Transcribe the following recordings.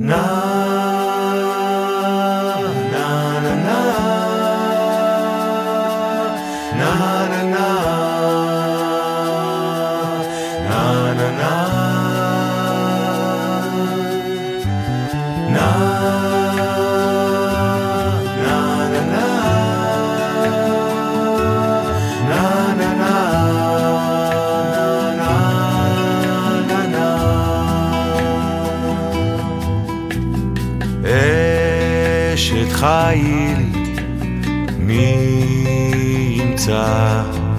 אשת חיל מי ימצא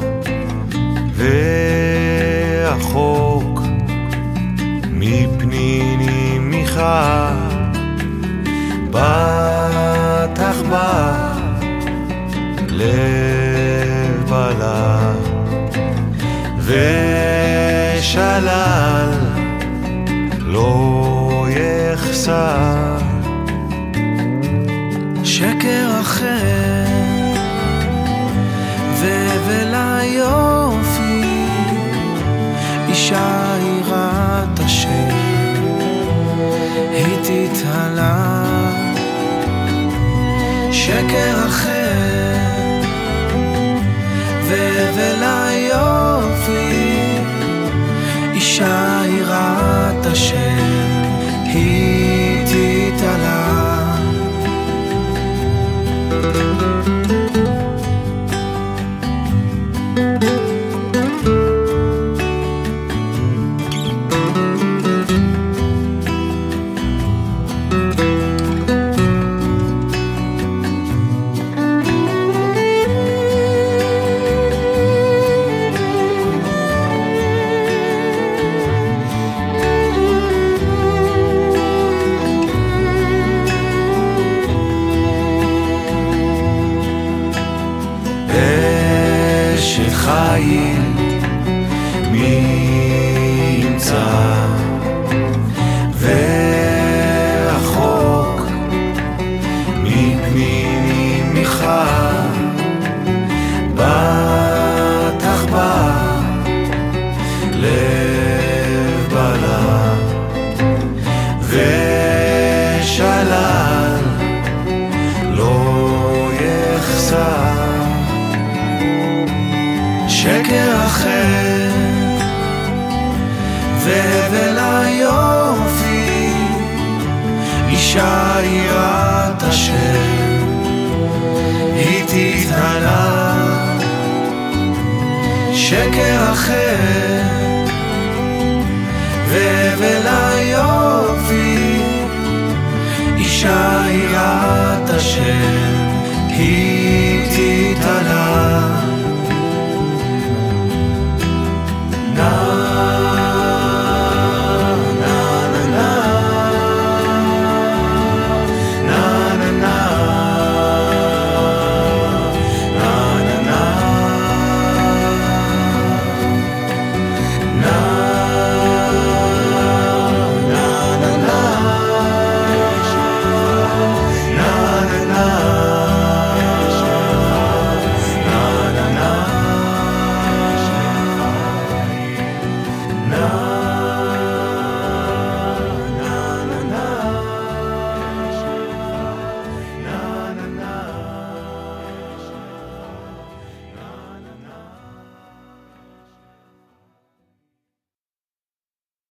והחוק מפניני מיכה בטח בה לב בלה ושלל לא יחסר שקר אחר וליופי אישה יראת השם היא תתעלה שקר אחר וליופי אישה יראת השם היא תתעלה אשת חיל מי ימצא והחוק מפניני מיכה בטח בה לב בלה ושלל לא יחסר שקר אחר וליופי אישה יראת השם היא תתעלה שקר אחר וליופי אישה יראת השם היא תתעלה